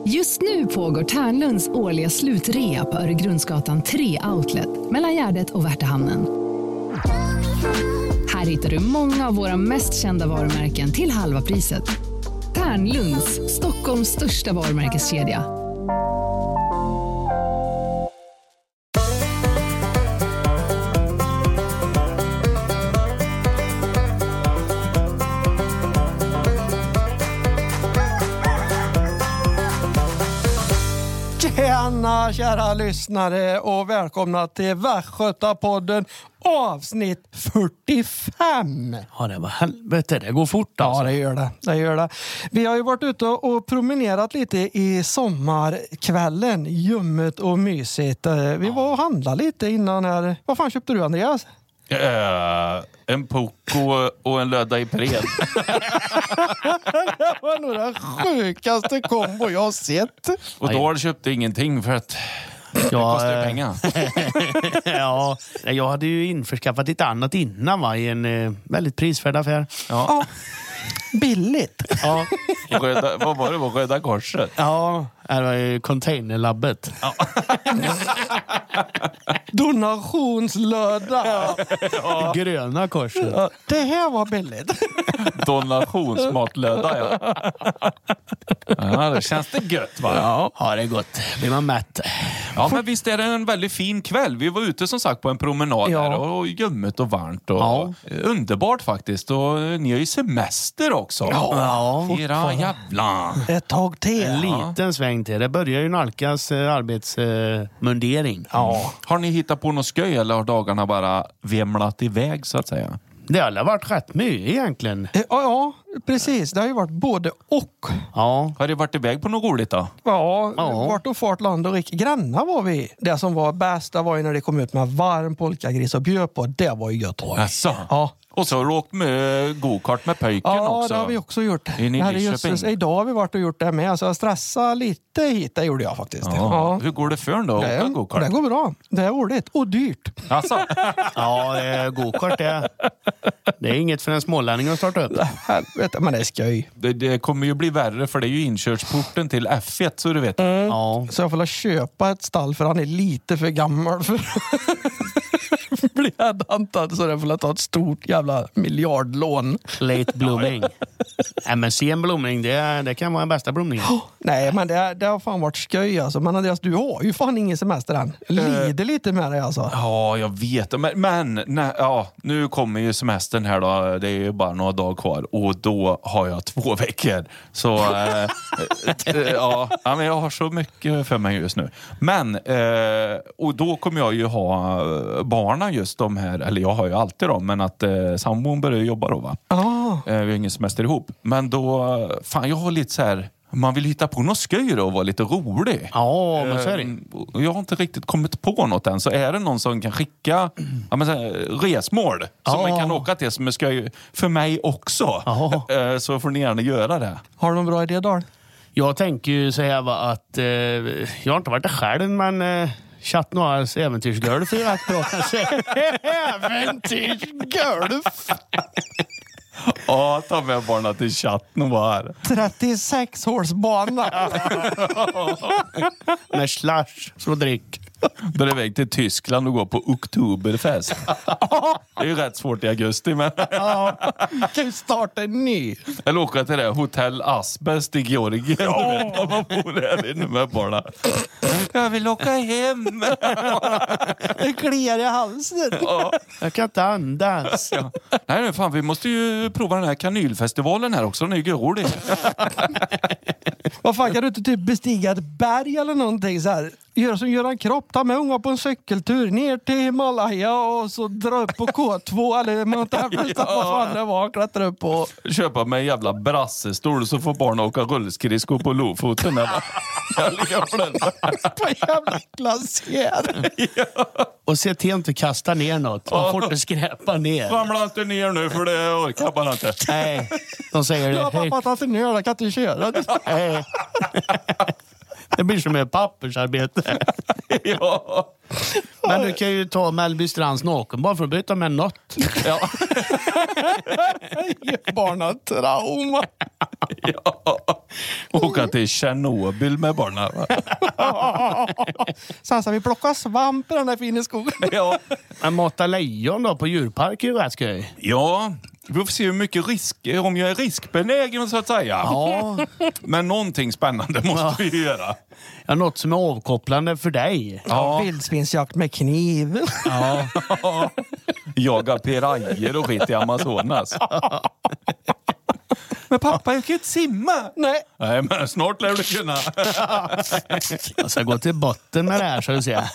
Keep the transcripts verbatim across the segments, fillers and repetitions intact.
Just nu pågår Tärnlunds årliga slutrea på Öregrundsgatan tre Outlet mellan Gärdet och Värtahamnen. Här hittar du många av våra mest kända varumärken till halva priset. Tärnlunds, Stockholms största varumärkeskedja. Tjena kära lyssnare och välkomna till Västgötapodden avsnitt fyrtiofem. Ja, det var helvete, det går fort alltså. Ja, det gör det, det gör det. Vi har ju varit ute och promenerat lite i sommarkvällen, ljummet och mysigt. Vi var och handlade lite innan här. Vad fan köpte du, Andreas? Uh, en Poco och en lödda i pred. Det var nog den sjukaste kombo jag har sett. Och då har du köpt ingenting för att det Ja, kostar eh, pengar. ja, jag hade ju införskaffat lite annat innan, va, i en eh, väldigt prisvärd affär. Ja. Ja, billigt. Ja, Röda, vad var det? Var Röda Korset? ja, det var ju containerlabbet. Ja. Donationslöda. Ja. Gröna korset. Ja, det här var billigt. Donationsmatlöda, ja. Ja, det känns det gött, va? Ja, ja, det är gott. Blir man mätt. Ja, men visst är det en väldigt fin kväll. Vi var ute som sagt på en promenad Ja. här och ljummet och varmt och Ja. underbart faktiskt. Och ni har ju semester också. Ja. Era jävla. Ett tag till. En liten sväng till. Det börjar ju nalkas eh, arbetsmundering. Eh, Ja. Har ni hittat på något sköj eller har dagarna bara vemlat iväg så att säga? Det har alla varit rätt mycket egentligen. Ja, ja, precis. Det har ju varit både och. Ja. Har det varit iväg på något roligt då? Ja, Ja. vart och fart land och rik. Grannar var vi. Det som var bästa var ju när det kom ut med varm polkagris och bjöd på. Det var ju gött. Jaså? Ja. Och så har du åkt med go-kart med pöjken Ja, också. det har vi också gjort. I Det här är Nyköping. just, idag har vi varit och gjort det med. Så jag stressade lite hit, det gjorde jag faktiskt. Ja. Ja. Hur går det för en då? Det, Åka go-kart? det går bra. Det är roligt och dyrt. Alltså, Ja, eh, go-kart det, det är inget för en smålänning att starta upp. Helvete, men det är skoj. det, det kommer ju bli värre för det är ju inkörsporten till F ett så du vet. Mm. Ja. Så jag får köpa ett stall för han är lite för gammal för att bli headhuntad. Så jag får ta ett stort jävla miljardlån. Late blooming. Nej, men sen blomning, det, det kan vara den bästa blomningen. Nej, men det, det har fan varit skoj alltså. Men Andreas, du har ju fan ingen semester än. Lider lite med dig alltså. Ja, jag vet. Men, men nej, ja, nu kommer ju semestern här då. Det är ju bara några dagar kvar. Och då har jag två veckor. Så eh, eh, ja, ja, men jag har så mycket för mig just nu. Men, eh, och då kommer jag ju ha barnen just de här. Eller jag har ju alltid dem. Men att eh, sambon börjar jobba då, va? Ah. Eh, vi har ingen semester ihop. Men då, fan jag har lite så här. Man vill hitta på något skoj då och vara lite rolig. Ja, men så är det. Ehm, och jag har inte riktigt kommit på något än. Så är det någon som kan skicka ja, men så här, resmål som Ja. man kan åka till som är skoj för mig också. Ja. Ehm, så får ni gärna göra det. Har du någon bra idé, Dahl? Jag tänker ju säga va, att eh, jag har inte varit där själv, men eh, Chat Noirs äventyrsgolf är rätt bra kanske. Äventyrsgolf! Ja, ta med barnen till chatten och vara här. trettiosex hårsbana. Med slash, så drick. Då är det iväg till Tyskland och gå på Oktoberfest. Det är ju rätt svårt i augusti, men... Ja, kan ju starta en ny. Eller åka till det Hotell Asbest i Georgien. Du vet, när man bor där inne med barnen. Jag vill åka hem. Det kliar i halsen. Ja. Jag kan inte andas. Ja. Nej, nej, fan, vi måste ju prova den här kanylfestivalen här också. Den är ju rolig. Vad fan, kan du inte typ bestiga ett berg eller någonting så här? Gör som Göran Kropp, ta med unga på en cykeltur ner till Himalaya och så dra upp på K två eller Mount Everest, ja. Vad fan det var, klättra upp på. Köpa med en jävla brassestol så får barnen åka rullskridskor på Lofoten. Där, va? Jag ligger på den. På en jävla glaciär. Ja. Och se till att inte kasta ner något. Man får inte skräpa ner. Ramla inte ner nu för det orkar bara inte. Nej, de säger Ja, hej. pappa, ta sig ner, jag kan inte köra. Hej. Det blir som ett pappersarbete. Ja. Men du kan ju ta Mellby Strands naken bara för att byta med något. Ja. Barna trauma. Ja. Åka till Tjernobyl med barnen. Sen ska vi plocka svamp i den här fina skogen. Ja. Men mata lejon då på djurpark är ju rätt skoj. Ja, vi får se hur mycket risk, om jag är riskbenägen så att säga. Ja. Men någonting spännande måste Ja. vi göra. Ja, något som är avkopplande för dig. Ja. Vildsvinsjakt med kniv. Ja. Jaga pirajer och skit i Amazonas. Men pappa, jag kan ju inte simma. Nej. Nej, men snart lär du kunna. Jag ska gå till botten med det här så du ser.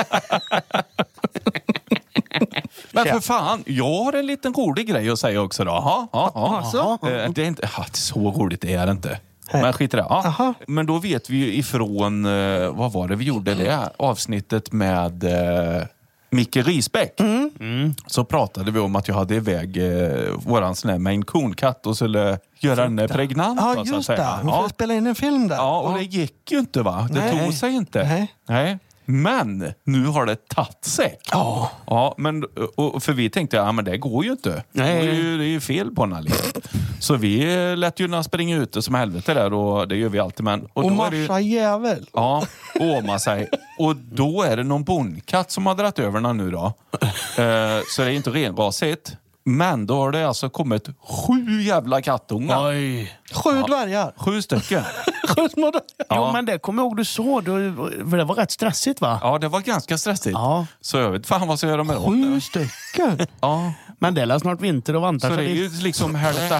Men för fan, jag har en liten rolig grej att säga också då. Ha, ha, ha. Alltså? Eh, Det är inte ja, det är så roligt det är det inte. Men skit i det. Ja. Aha. Men då vet vi ju ifrån, eh, vad var det vi gjorde det? Avsnittet med eh, Micke Risbäck. Mm. Mm. Så pratade vi om att jag hade iväg eh, våran sån här Maine Coon-katt och skulle göra en pregnant. Ja, så att just säga. det. Hon får Ja. spela in en film där. Ja, och det gick ju inte va? Det Nej. tog sig inte. Nej. Nej. Men nu har det tagit sig. Ja. Ja, men, och, för vi tänkte, ja men det går ju inte. Nej. Det är ju, det är ju fel på den liksom. Så vi lät ju springa ute som helvete där och det gör vi alltid. Men, och Och då är det ju, marscha jävel. ja, åma sig. Och då är det någon bondkatt som har dratt över den nu då. Eh, så det är inte renrasigt. Men då har det alltså kommit sju jävla kattungar. Oj. Sju dvärgar. Sju stycken. Sju små dvärgar. Jo, men det kommer jag ihåg du så. Du, för det var rätt stressigt va? Ja, det var ganska stressigt. Ja. Så jag vet fan vad ska jag göra med dem. Sju stycken. Ja, Men det är snart vinter och vantar så det är sig. ju liksom hälften.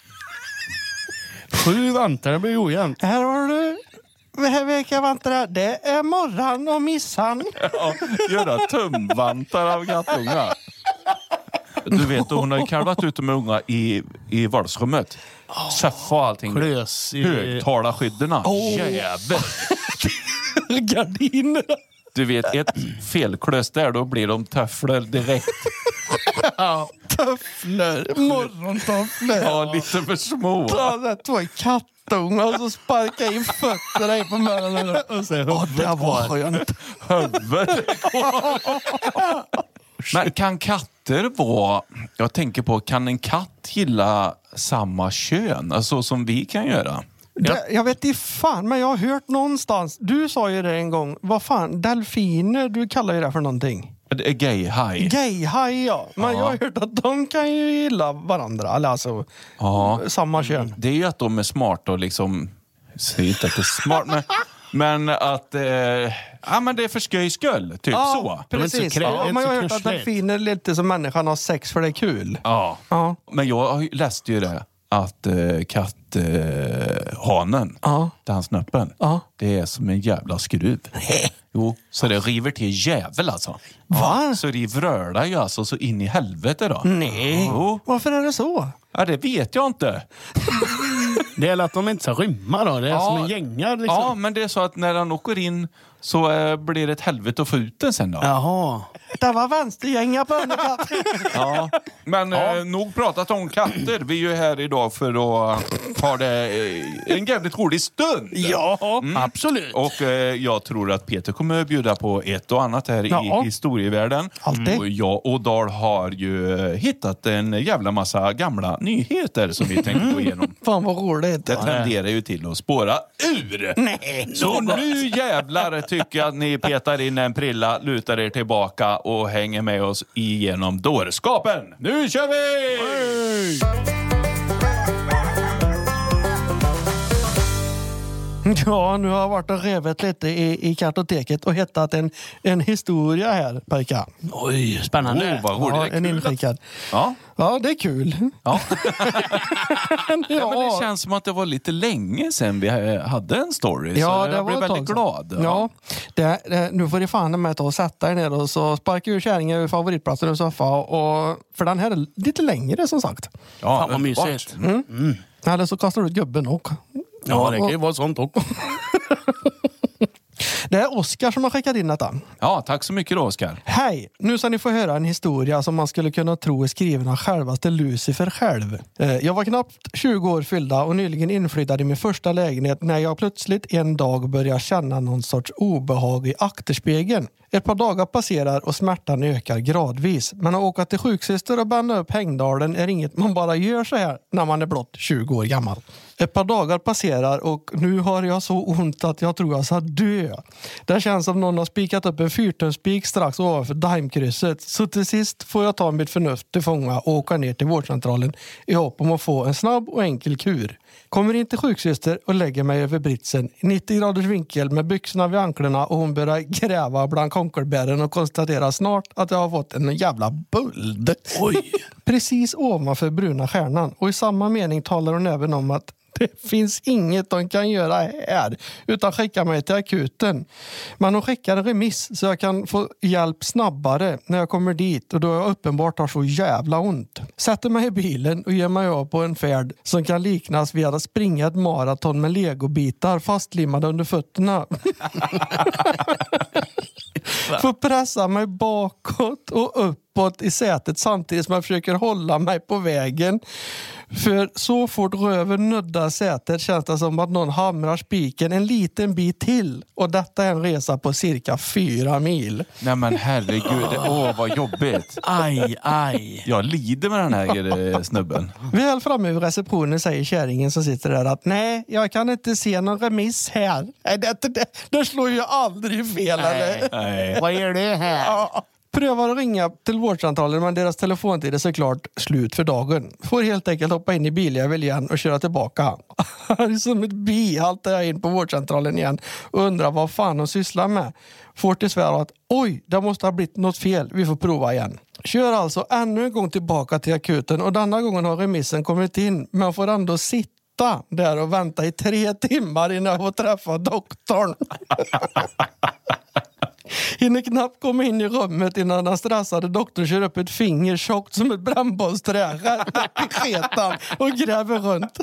Sju vantar, det blir ojämnt. Här har du... Vilka vantar det? Det är morran och missan. Ja, göra tumvantar av kattungar. Du vet, hon har ju kalvat ut med unga i, i vardagsrummet. Soffa och allting. Klös i... Högtalarskydderna. Jävel. Gardiner. Du vet, ett felklös där, då blir de töffler direkt. Töffler. Morgontöffler. Ja, lite för små. Ja, det är två kattungar och så sparkar in fötterna i på mönen. Och så Ja, det var skönt. Huvudet. Men kan katter vara... Jag tänker på, kan en katt gilla samma kön? Alltså som vi kan göra? Det, jag vet inte fan, men jag har hört någonstans. Du sa ju det en gång. Vad fan, delfiner, du kallar ju det för någonting. Det är gay-haj. Gay-haj, ja. Men Ja. jag har hört att de kan ju gilla varandra. Eller alltså, Ja. samma kön. Det är ju att de är smarta och liksom... Säg inte att det är smart, men... Men att... Eh, ja, men det är för skojs skull. Typ så. De är inte så precis. krä- Ja, inte men jag så har hört att knussligt. delfiner är lite som människan har sex för det är kul. Ja. Ja. Men jag har ju- läste ju det. Att eh, katthanen, eh, hanen, Ja. dansnöppen, Ja. det är som en jävla skruv. Jo, så det river till jävel alltså. Va? Så det vrölar ju alltså så in i helvete då. Nej. Jo. Varför är det så? Ja, det vet jag inte. Det är att de inte ska rymma då. Det är Ja. som en gängar liksom. Ja, men det är så att när han åker in så eh, blir det ett helvete att få ut den sen då. Jaha. Det var vänstergänga på underkatt. Ja. Men eh, nog pratat om katter. Vi är ju här idag för att ha det eh, en jävligt rolig stund. Ja, absolut. Och eh, jag tror att Peter kommer att bjuda på ett och annat här Ja. i historievärlden. Alltid. Och jag och Dahl har ju eh, hittat en jävla massa gamla nyheter som vi tänkte gå igenom. Fan vad roligt. Det tenderar ju till att spåra ur. Nej. Så nu jävlar tycker jag att ni petar in en prilla, lutar er tillbaka och hänger med oss igenom dårskapen. Nu kör vi! Ja, nu har jag varit och revet lite i, i kartoteket och hittat en, en historia här, pojkar. Oj, spännande. Oh, vad roligt. Ja, Det är en kul. inskickad. Ja. Ja, det är kul. Ja. Ja, Ja, men det känns som att det var lite länge sedan vi hade en story. Ja, så det jag var blev ett väldigt tag glad. sedan. Ja, det, det, nu får det fan med att ta och sätta er ner och så sparkar ur kärringen över favoritplatsen och soffa. Och, för den här är lite längre som sagt. Ja, Fan vad underbart. mysigt. Mm. Eller så kastar du ut gubben och. Ja, det kan ju vara sånt också. Det är Oskar som har skickat in detta. Ja, tack så mycket då, Oskar. Hej! Nu ska ni få höra en historia som man skulle kunna tro är skriven av självaste Lucifer själv. Eh, Jag var knappt tjugo år fyllda och nyligen inflyttade i min första lägenhet när jag plötsligt en dag började känna någon sorts obehag i akterspegeln. Ett par dagar passerar och smärtan ökar gradvis. Men att åka till sjuksyster och banda upp Hängdalen är inget man bara gör så här när man är blott tjugo år gammal. Ett par dagar passerar och nu har jag så ont att jag tror jag ska dö. Det känns som någon har spikat upp en fyrtumsspik strax ovanför Daimkrysset. Så till sist får jag ta mitt förnuft till fånga och åka ner till vårdcentralen i hopp om att få en snabb och enkel kur. Kommer in till sjuksyster och lägger mig över britsen i nittio graders vinkel med byxorna vid anklarna och hon börjar gräva bland konkelbären och konstaterar snart att jag har fått en jävla böld. Oj! Precis ovanför bruna stjärnan och i samma mening talar hon även om att det finns inget de kan göra här utan skicka mig till akuten. Men de skickar en remiss så jag kan få hjälp snabbare när jag kommer dit och då jag uppenbart har så jävla ont. Sätter mig i bilen och ger mig av på en färd som kan liknas vid att springa ett maraton med legobitar fastlimmade under fötterna. Får pressa mig bakåt och uppåt i sätet samtidigt som jag försöker hålla mig på vägen. För så fort röven nuddar sätet känns det som att någon hamrar spiken en liten bit till. Och detta är en resa på cirka fyra mil. Nej men herregud, åh vad jobbigt. Aj, aj. Jag lider med den här snubben. Väl framme vid receptionen säger kärringen som sitter där att nej, jag kan inte se någon remiss här. Nej, det, det, det slår ju aldrig fel, eller? Nej. Vad är det här? Ja. Prövar att ringa till vårdcentralen men deras telefontid är såklart slut för dagen. Får helt enkelt hoppa in i biljävel igen och köra tillbaka. Som ett bi haltar jag in på vårdcentralen igen och undrar vad fan de sysslar med. Får till svar att oj, det måste ha blivit något fel. Vi får prova igen. Kör alltså ännu en gång tillbaka till akuten och denna gången har remissen kommit in men får ändå sitta där och vänta i tre timmar innan jag får träffa doktorn. Hinner knappt komma in i rummet innan den stressade doktorn kör upp ett finger tjockt som ett brännbollsträ i sketan och gräver runt.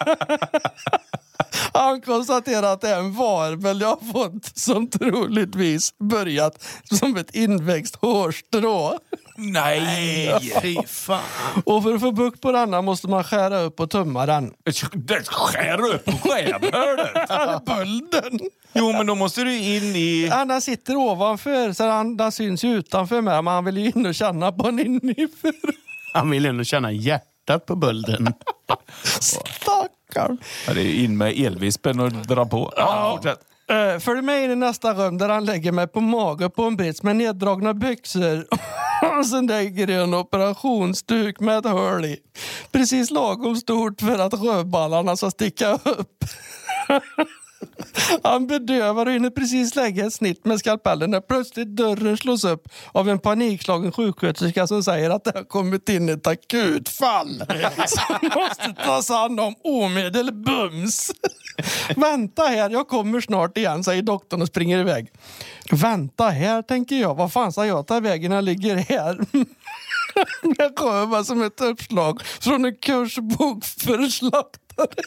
Han konstaterar att det är en varvel jag har fått som troligtvis börjat som ett inväxt hårstrå. Nej, fy fan. Och för att få bukt på denna måste man skära upp och tumma den. Skär upp och skär, hör du? Bulden. Jo, men då måste du in i... Han sitter ovanför så han, han syns ju utanför mig, men han vill ju in och känna på den inifrån. Han vill ändå känna hjärtat på bulden. Stackarn. Ja, det är in med elvispen och dra på. Ja, fortsätt. Uh, följ med in i nästa rum där han lägger mig på mage på en brits med neddragna byxor och sen lägger det en operationsduk med ett hål i. Precis lagom stort för att rövballarna ska sticka upp. Han bedövar och hinner precis lägga ett snitt med skalpellen när plötsligt dörren slås upp av en panikslagen sjuksköterska som säger att det har kommit in ett akutfall som måste tas hand om omedelbums. Vänta här, jag kommer snart igen, säger doktorn och springer iväg. Vänta här, tänker jag. Vad fan ska jag ta vägen när jag ligger här? Jag kommer som ett uppslag från en kursbok för slaktare.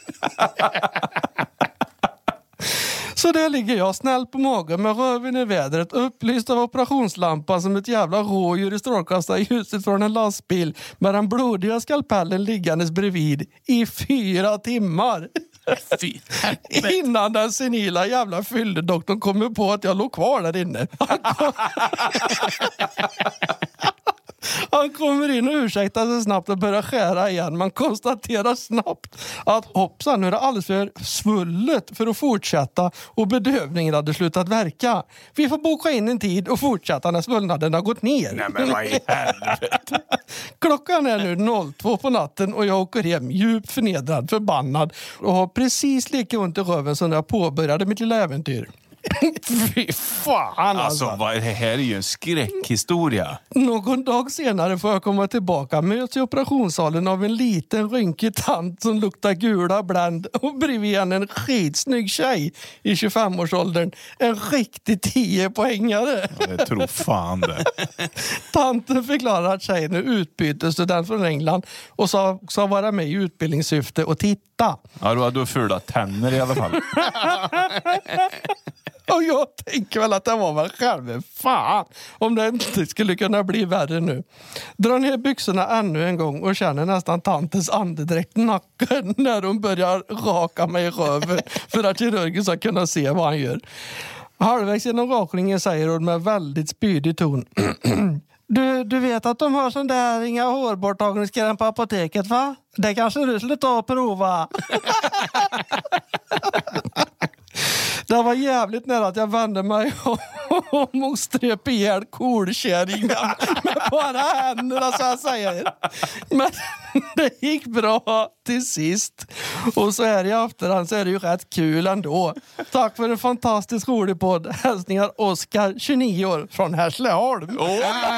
Så där ligger jag snäll på magen med röven i vädret, upplyst av operationslampan som ett jävla rådjur i strålkastarljuset från en lastbil med den blodiga skalpellen liggandes bredvid i fyra timmar. Fy. Innan den senila jävla fylledoktorn kommer på att jag låg kvar där inne. Han, kom... Han kommer in och ursäktar sig snabbt och börjar skära igen. Man konstaterar snabbt att hoppsan, nu är det alldeles för svullet för att fortsätta och bedövningen hade slutat verka. Vi får boka in en tid och fortsätta när svullnaden har gått ner. Nej, men vad i helvete? Klockan är nu noll två på natten och jag åker hem djupt förnedrad, förbannad och har precis lika ont i röven som när jag påbörjade mitt lilla äventyr. Fy fan alltså. Alltså, vad, det här är ju en skräckhistoria. Någon dag senare får jag komma tillbaka, möts i operationssalen av en liten rynkig tant som luktar gula bländ och bredvid henne en skitsnygg tjej i tjugofem-årsåldern. En riktig tio-poängare. Ja, jag tror fan det. Tanten förklarar att tjejen är utbytesstudent från England och sa, sa vara med i utbildningssyfte och titta. Ja, du har du fula tänder i alla fall. Och jag tänker väl att det var väl själv. Fan, om det inte skulle kunna bli värre nu. Drar ner byxorna ännu en gång och känner nästan tantens andedräkt nacken när hon börjar raka mig i röven för att kirurgen ska kunna se vad han gör. Halvvägs genom rakningen säger hon med väldigt spydig ton. Du, du vet att de har sån där inga hårborttagningskräm på apoteket, va? Det kanske du skulle ta och prova. Det var jävligt nära att jag vände mig och mostrep ihjäl kolkärringar med bara händerna, så jag säger. Men det gick bra till sist. Och så här i efterhand så är det ju rätt kul ändå. Tack för en fantastisk rolig podd. Hälsningar Oskar, tjugonio år, från Hässleholm. Oh,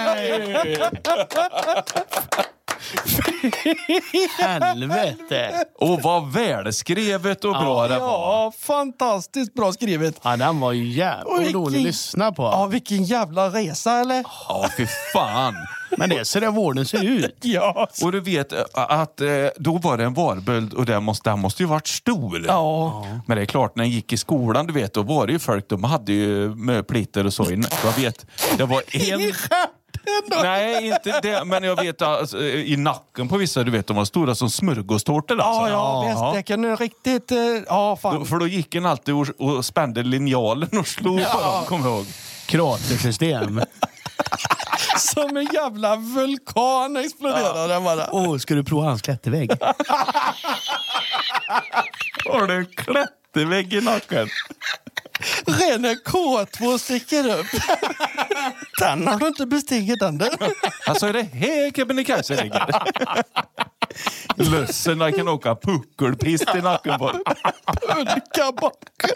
helvete. Och vad välskrivet och bra Ja, det var. ja, fantastiskt bra skrivet. Ja, den var ju jävligt rolig att lyssna på. Ja, vilken jävla resa, eller? Ja, fy fan. Men det är så där vården ser ut. Ja. Och du vet att eh, då var det en varböld och den måste, den måste ju varit stor. Ja. Men det är klart, när jag gick i skolan, du vet, då var det ju folk, de hade ju möplitter och så. Jag vet, det var en... Nej, inte det. Men jag vet alltså, i nacken på vissa, du vet, de var stora som smörgåstårtor. Alltså. Ja, ja, visst. Det kan ju riktigt... eh, Ja, fan. Då, för då gick en alltid och, och spände linjalen och slog på dem, kom ihåg. Kratersystem. Som en jävla vulkan exploderade den bara. Åh, oh, ska du prova hans klättervägg? Har du en klättervägg i nacken? Rene K två sticker upp. Den har du inte bestigit den där. Alltså är det här Kebnekaise ligger? Lösserna kan åka puckelpist i nacken på. Pulka bak.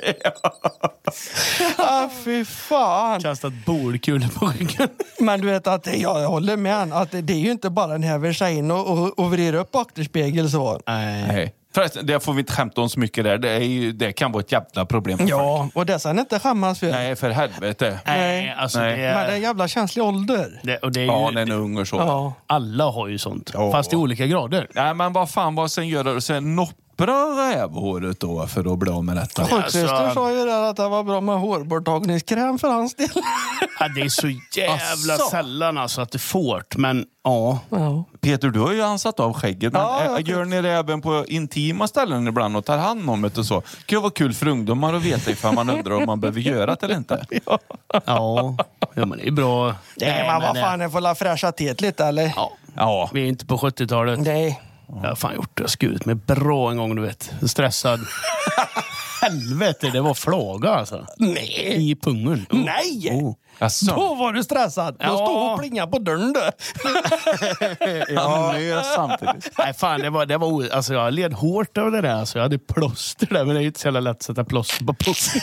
Ah, fy fan. Kastat bordkulor på ryggen. Men du vet att jag håller med att det är ju inte bara en här sig in och, och, och vrida upp akterspegel så. Nej. Nej. Förresten, det får vi inte skämta om så mycket där. Det, är ju, det kan vara ett jävla problem. Ja, och det sen inte skämmas för. Nej, för helvete. Nej, alltså Nej. det Men det är är... en jävla känslig ålder. Det, och det är ju, Ja, den är ung och så. Ja. alla har ju sånt. Ja. Fast i olika grader. Nej, men vad fan, vad sen gör det? Sen noppra rävhåret då för att bli av med detta. Sjuksyster Alltså- sa ju där att det var bra med hårborttagningskräm för hans del. Ja, det är så jävla Asså. sällan alltså att det får. Men ja. Ja. Peter, du har ju ansatt av skägget. Men Ja, äh, jag gör ni det även på intima ställen ibland och tar hand om det och så? Det kan ju vara kul för ungdomar att veta ifall man undrar om man behöver göra det eller inte. Ja, ja men det är bra. Nej, men vad fan, jag får la fräscha till lite, eller? Ja. Ja. Vi är inte på sjuttiotalet. Nej. Jag har fan gjort det. Jag har skurit mig bra en gång, du vet. Stressad. Helvete, det var flåga alltså. Nej. I pungen. Oh. Nej! Oh. Alltså. Då var du stressad. Då Ja. stod och plingade på dörren du. Ja, nu samtidigt. Nej fan, det var, det var o- alltså jag led hårt av det där. Alltså, jag hade plåster där, men det är ju inte så jävla lätt att sätta plåster på pungen.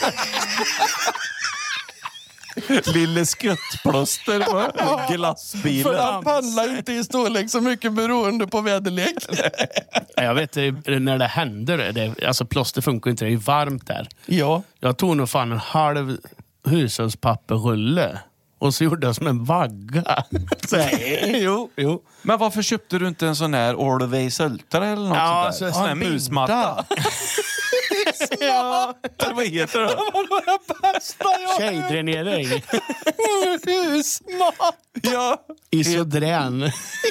Lille skuttplåster på För glassbilen. han pendlar inte i storlek så mycket beroende på väderlek. Jag vet eh, när det händer, det, alltså plåster funkar inte, det är ju varmt där. Ja. Jag tog nog fan en halv hushållspapperrulle och så gjorde jag som en vagga. Nej. jo, jo. Men varför köpte du inte en sån här Always Ultra eller något Ja, sånt där? så- Sån här en binda. musmatta. Ja. Eller vad heter det? Det var det bästa jag Tjejdränering. husmat. Ja. Isodrän.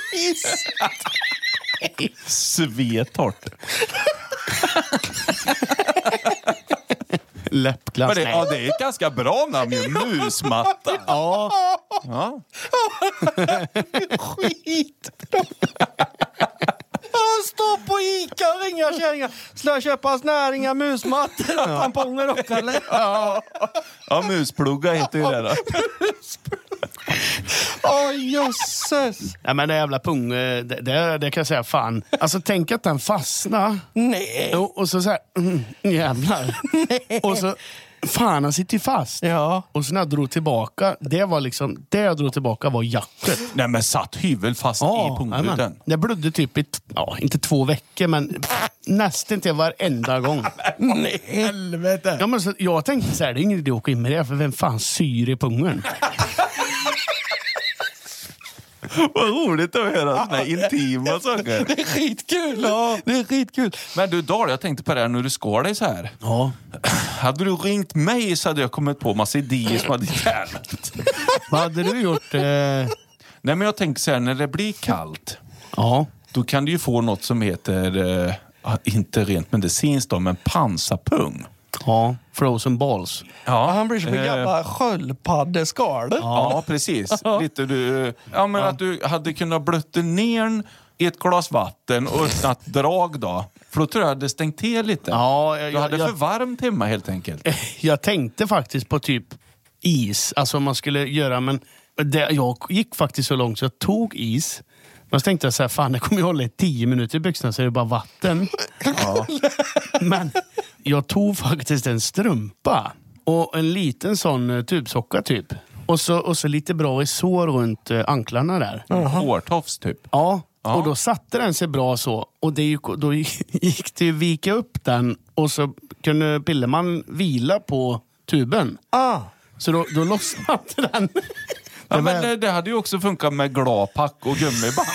Svetort. Läppglans. Men det, ja, det är ett ganska bra namn ju. Musmatta. Ja. Ja. Skitbra. Stå på Ica och ringa kärringar. Ska jag köpa snäringar, musmattor och tamponger och eller? Ja. Ja, musplugga heter ju det då. Åh, jösses. Nej, men det jävla pung, det, det, det kan jag säga fan. Alltså tänk att den fastnar. Nej. Jo, och så så här, mm, jävlar. Och så, fan han sitter ju fast. Ja. Och så när jag drog tillbaka, det var liksom, det jag drog tillbaka var jacket. Nej, men satt hyvel fast i pungguden. jajamän. Det blödde typ i, t- ja, inte två veckor, men nästan till varenda gång. Nej. Helvete. Ja, men så, jag tänkte så här, det är ingen idé att åka in med det, för vem fan syr i pungen? Vad roligt att höra såna här intima saker. Det är skitkul. Ja. Det är skitkul. Men du Dahl, jag tänkte på det här när du skar dig så här. Ja. Hade du ringt mig så hade jag kommit på massa idéer som hade tjänat. Vad hade du gjort? Eh... Nej, men jag tänker så här, när det blir kallt, Ja. då kan du ju få något som heter, eh, inte rent medicinskt då, men pansarpung. Ja, frozen balls. Ja, han blir som en jävla sköldpaddeskal. Ja, precis. Lite du, ja, men att du hade kunnat blötta ner i ett glas vatten och öppnat drag då. För då tror jag hade stängt till lite. Ja, jag, du hade jag, för varmt hemma helt enkelt. Jag tänkte faktiskt på typ is. Alltså man skulle göra, men det, jag gick faktiskt så långt så jag tog is. Men så tänkte jag så här, fan det kommer jag hålla i tio minuter i byxorna så är det bara vatten. Ja. Men jag tog faktiskt en strumpa och en liten sån tubsocka typ. Och så, och så lite bra i sår runt eh, anklarna där. Uh-huh. Hårtofs typ. Ja, ja, och då satte den sig bra så. Och det gick, då gick det ju vika upp den och så kunde Pilleman vila på tuben. Ah. Så då, då lossnade den. Ja, men det, det hade ju också funkat med glapack och gummiband.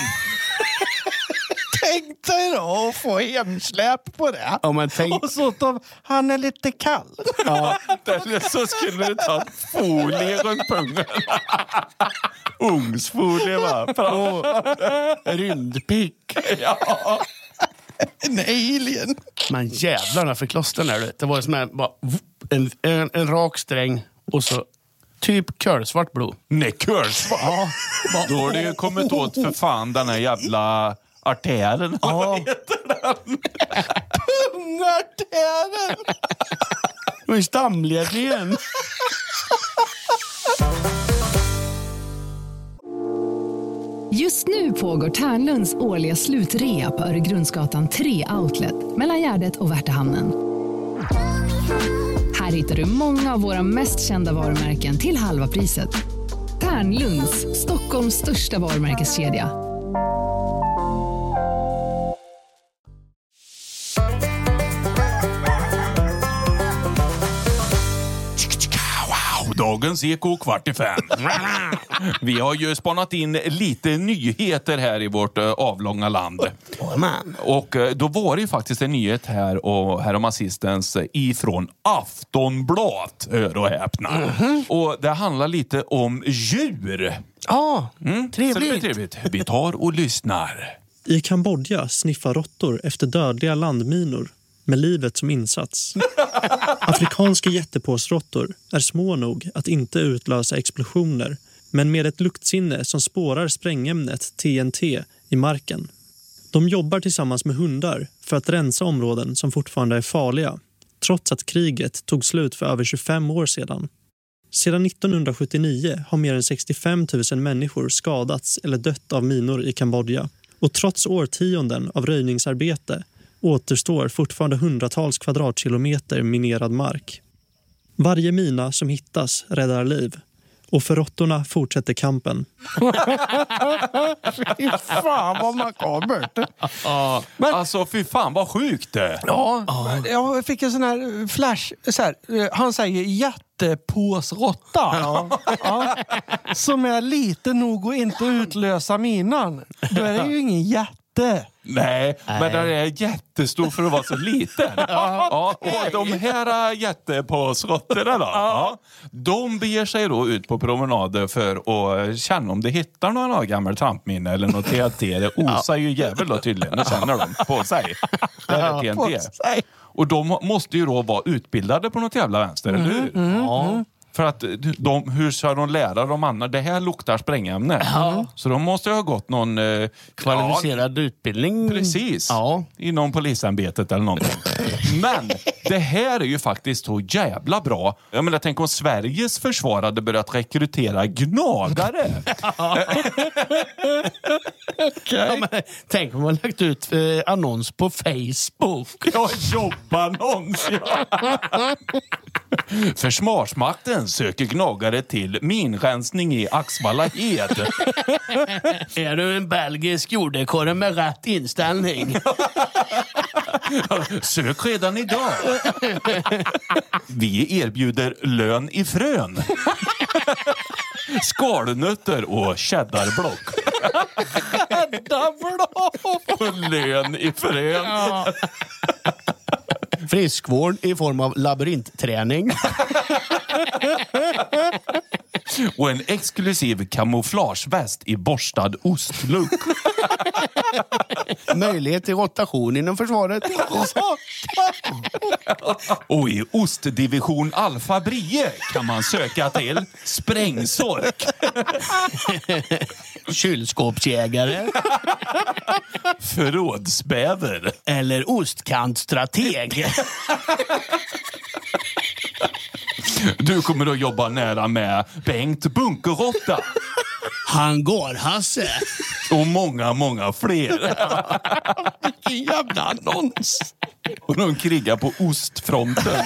Tänk dig då att få hemsläp på det. Ja, men tänk... Och så då, han är lite kall. Ja, så skulle du ta folie runt pungen. Ugnsfolie va? Och rymdpick. Ja. En alien. Men jävlarna för klostren där. Det var som en, bara, en, en, en rak sträng och så typ körsvart blod. Nej, körsvart? Ja. Då har det ju kommit åt för fan den här jävla artären. Ja. Vad heter den? Pungartären. Och i stamledningen. Just nu pågår Tärnlunds årliga slutrea på Öregrundsgatan tre Outlet mellan Gärdet och Värtahamnen. Här hittar du många av våra mest kända varumärken till halva priset. Tärnlunds, Stockholms största varumärkeskedja. Dagens Eko kvart i fem. Vi har ju spanat in lite nyheter här i vårt uh, avlånga land. Oh, man. Och uh, då var det ju faktiskt en nyhet här och här om assistens ifrån Aftonbladet, hör och häpna. Mm-hmm. Och det handlar lite om djur. Ja, mm, trevligt. trevligt. Vi tar och lyssnar. I Kambodja sniffar råttor efter dödliga landminor med livet som insats. Afrikanska jättepåsråttor är små nog att inte utlösa explosioner, men med ett luktsinne som spårar sprängämnet T N T i marken. De jobbar tillsammans med hundar för att rensa områden som fortfarande är farliga, trots att kriget tog slut för över tjugofem år sedan. Sedan nittonhundrasjuttionio har mer än sextiofem tusen människor skadats eller dött av minor i Kambodja. Och trots årtionden av röjningsarbete återstår fortfarande hundratals kvadratkilometer minerad mark. Varje mina som hittas räddar liv. Och för råttorna fortsätter kampen. Fy fan vad makabert. Ja, men, alltså fy fan vad sjukt det. Ja, jag fick en sån här flash. Så här, han säger jättepåsråtta. Ja. Ja, som är lite nog att inte utlösa minan. Då är det ju ingen jätte. Nej, Nej, men den är jättestor för att vara så liten. Ja, och de här jättepåsråttorna då, ja, de beger sig då ut på promenader för att känna om det hittar några gamla trampminne eller något T N T. Det osar ju jävel då tydligen, det känner de på sig. Det är T N T. Och de måste ju då vara utbildade på något jävla vänster, eller hur? Mm, mm, ja. mm. För att de, hur ska de lära de andra? Det här luktar sprängämne. Ja. Så de måste ha gått någon eh, kvalificerad ja, utbildning. Precis. Ja. Inom polisämbetet eller någonting. Men det här är ju faktiskt så jävla bra. Jag menar, tänk om Sveriges försvar hade börjat rekrytera gnagare. Okay. Ja, men, tänk om man lagt ut eh, annons på Facebook. Ja, jobbannons. Ja. Försvarsmakten söker gnagare till minrensning i Axvalla Hed. Är du en belgisk jordekorre med rätt inställning? Sök redan idag. Vi erbjuder lön i frön. Skalnötter och cheddarblock. Cheddarblock. Lön i frön. Ja. Friskvård i form av labyrintträning. Och en exklusiv kamouflageväst i borstad ostluck. Möjlighet till rotation inom försvaret. Och i ostdivision Alfa Brie kan man söka till sprängsork. Kylskåpsjägare. Förrådsbäver. Eller ostkantstrateg. Du kommer att jobba nära med Bengt Bunkerrotta. Hangar-Hasse. Och många, många fler. Vilken jävla annons. Och de krigar på ostfronten.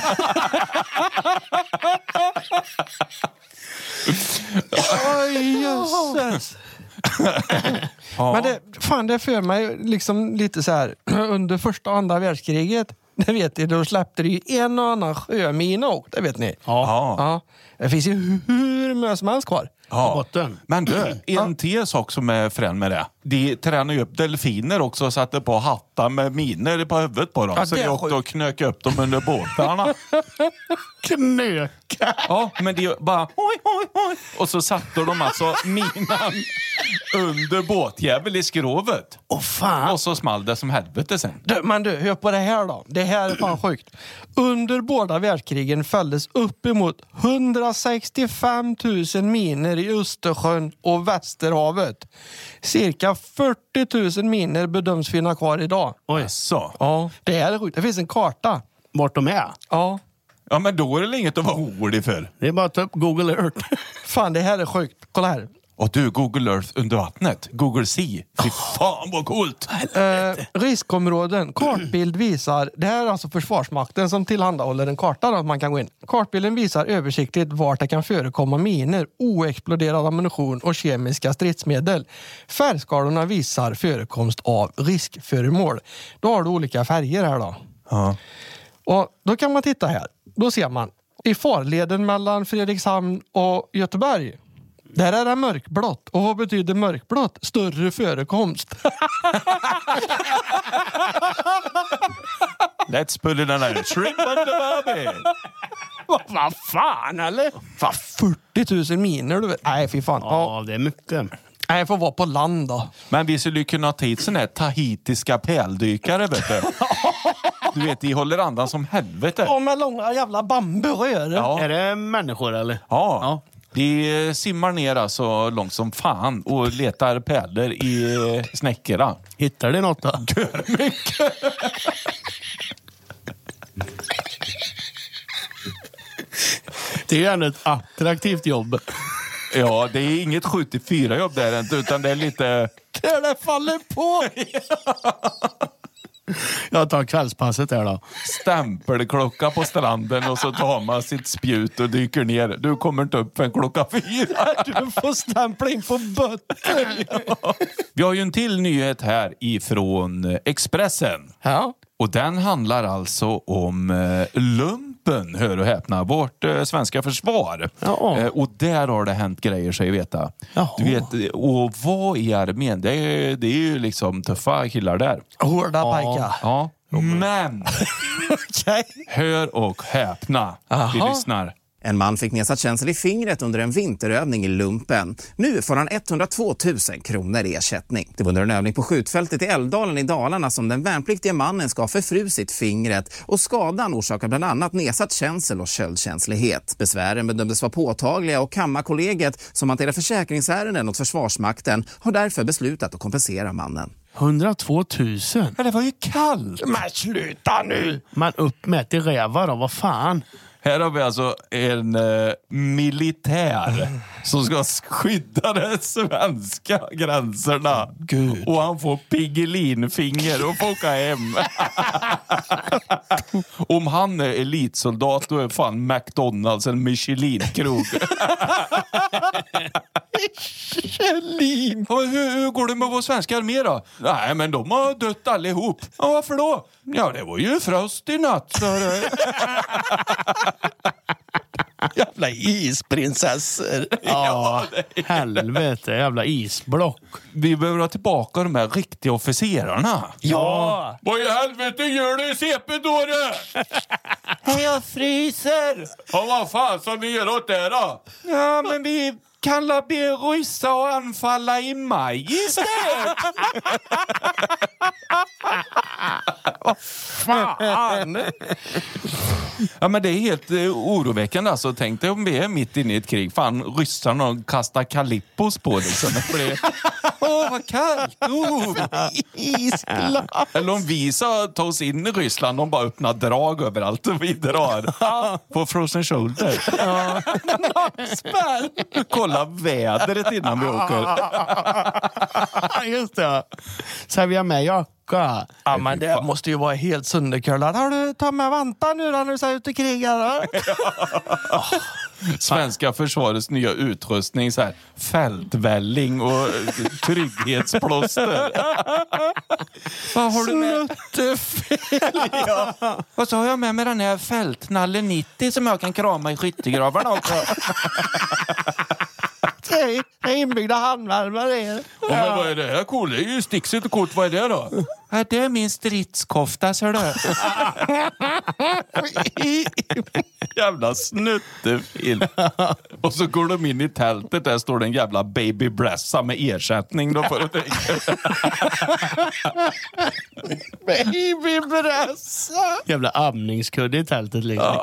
Oj, jösses. Ja. Men det, fan, det för mig liksom lite så här under första och andra världskriget. Det vet ni, då släppte det ju en och annan sjömina också, det vet ni. Ja. Ja. Det finns ju hur mycket som helst kvar. Ja. Botten. Men du, en till sak som är frän med det. De tränar ju upp delfiner också och satte på hattar med miner på huvudet på dem. Ja, så det är de åkte sjukt. och knöka upp dem under båtarna. Knöka. Ja, men de bara oj, oj, oj. Och så satte de alltså minan under båtjävel i skrovet. Åh fan. Och så small det som helvete sen. Du, men du, hör på det här då. Det här är fan sjukt. Under båda världskrigen fälldes uppemot hundrasextiofem tusen miner i Östersjön och Västerhavet. Cirka fyrtio tusen miner bedöms finna kvar idag. Oj. Så. Ja, det är sjukt. Det finns en karta. Vart de är. Ja. Ja, men då är det inget att vara orolig för. Det är bara att ta upp Google Earth. Fan, det här är sjukt. Kolla här. Och du, Google Earth under vattnet. Google Sea. Fy fan vad coolt. Eh, riskområden. Kartbild visar, det här är alltså Försvarsmakten som tillhandahåller en karta då, att man kan gå in. Kartbilden visar översiktligt vart det kan förekomma miner, oexploderad ammunition och kemiska stridsmedel. Färgskalorna visar förekomst av riskföremål. Då har du olika färger här då. Ja. Och då kan man titta här. Då ser man i farleden mellan Fredrikshamn och Göteborg. Där är det mörkblått. Och vad betyder mörkblått? Större förekomst. Let's put it on a shrimp on the barbie. Vad fan eller? Fan, fyrtio tusen miner du vet. Nej, fy fan. Ja. Ja, det är mycket. Nej, jag får vara på land då. Men vi skulle ju kunna ta hit såna här tahitiska päldykare, vet du. Du vet, de håller andan som helvete. Ja, med långa jävla bamburör. Ja. Är det människor eller? Ja. Ja. De simmar ner alltså långt som fan och letar pärlor i snäckorna. Hittar det något då? Det är ju ändå ett attraktivt jobb. Ja, det är inget sju till fyra jobb där inte, utan det är lite... Där det faller på. Jag tar kvällspasset här då. stämpelklocka på stranden och så tar man sitt spjut och dyker ner. Du kommer inte upp för en klocka fyra. Du får stämpla in på bötter. Ja. Vi har ju en till nyhet här ifrån Expressen. Ja. Och den handlar alltså om eh, lumpen, hör och häpna, vårt eh, svenska försvar. Ja. Eh, och där har det hänt grejer, så jag veta. Jaha. Du vet, och vad i armén? Det är, det är ju liksom tuffa killar där. Hårda pajka. Ja. Men, Okej. hör och häpna, vi Aha. lyssnar. En man fick nedsatt känsel i fingret under en vinterövning i lumpen. Nu får han etthundratvå tusen kronor i ersättning. Det var under en övning på skjutfältet i Älvdalen i Dalarna som den värnpliktiga mannen ska ha förfrusit fingret, och skadan orsakar bland annat nedsatt känsel och köldkänslighet. Besvären bedömdes vara påtagliga och Kammarkollegiet, som hanterar försäkringsärenden åt Försvarsmakten, har därför beslutat att kompensera mannen. hundratvå tusen. Men det var ju kallt. Men sluta nu. Man upp med till rävar då, vad fan? Här har vi alltså en eh, militär som ska skydda de svenska gränserna. Gud. Och han får pigelinfinger och får åka hem. Om han är elitsoldat, då är fan McDonalds en Michelin-krog. Michelin. Ja, hur, hur går det med vår svenska armé då? Nej, men de har dött allihop. Ja, varför då? Ja, det var ju frost i natt. Så det... Jävla isprinsessor. Ja, helvete, jävla isblock. Vi behöver ha tillbaka de här riktiga officerarna. Ja. Vad i helvete gör du i C P då? Jag fryser. Ja, vad fan ska vi göra åt det då? Ja, men vi kan la be ryssar anfalla i maj istället. Fan! Ja, men det är helt eh, oroväckande. Alltså, tänk dig om vi är mitt inne i ett krig. Fan, ryssarna kastar kalippos på liksom. Åh, oh, vad kallt! Oh. Eller om vi så tar oss in i Ryssland och bara öppnar drag överallt och vi drar på Frozen Shoulder. Ja. Kolla vädret innan vi åker. Just det. Så här vi har med jacka. Ja, men det måste ju vara helt sönderkurlat. Har du tagit med vantar nu när du ska ut och kriga? oh. Svenska försvarets nya utrustning, så här fältvälling och trygghetsplåster. Vad har du med? Ja. Och så har jag med mig den här fältnalle nittio som jag kan krama i skyttegravarna också. Det är inbyggda handvärmare. Och men vad är det här cool? Det är ju sticksigt och coolt. Vad är det då? Ja, det är min stridskofta, ser du. Jävla snuttefil. Och så går de in i tältet. Där står det en jävla baby bressa med ersättning. Då får du tänka. Baby bressa. Jävla amningskudde i tältet liksom.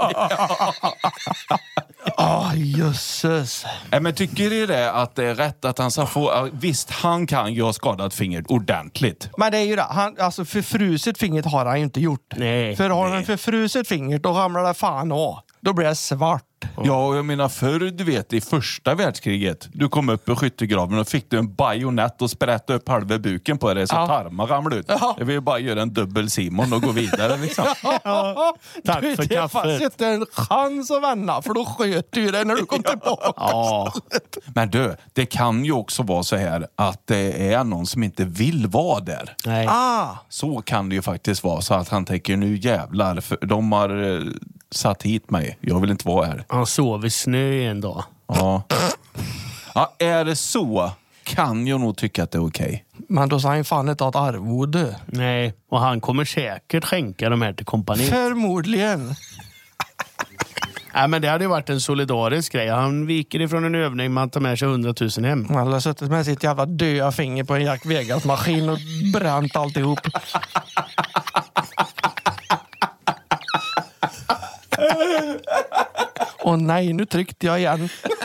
Åh, jösses. Nej, men tycker ni det att det är rätt att han ska få... Visst, han kan ju ha skadat fingret ordentligt. Men det är ju det. Han, alltså förfruset fingret har han ju inte gjort. Nej. För har han förfruset fingret, då ramlar det fan av. Då blir det svart. Ja, och jag menar förr, du vet, i första världskriget. Du kom upp i skyttegraven och fick du en bajonett och sprätta upp halva buken på dig så Ja. tarmar ramlade ut. Ja. Jag vill bara göra en dubbel Simon och gå vidare liksom. Ja. Tack Du, för det fanns kaffet. inte en chans att vända, för då sköt du dig när du kom tillbaka. Ja. Men du, det kan ju också vara så här att det är någon som inte vill vara där. Nej. Ah. Så kan det ju faktiskt vara, så att han tänker nu jävlar, för de har eh, satt hit mig. Jag vill inte vara här. Han sov i snö en dag. Ja. Ja, är det så kan jag nog tycka att det är okej. Men då sa han fan inte ett arvode. Nej, och han kommer säkert skänka de här till kompaniet. Förmodligen. Nej, men det hade ju varit en solidarisk grej. Han viker ifrån en övning, man tar med sig hundratusen hem. Han har suttit med sitt jävla döda finger på en Jack Vegas-maskin och bränt alltihop. Åh nej, nu tryckte jag igen.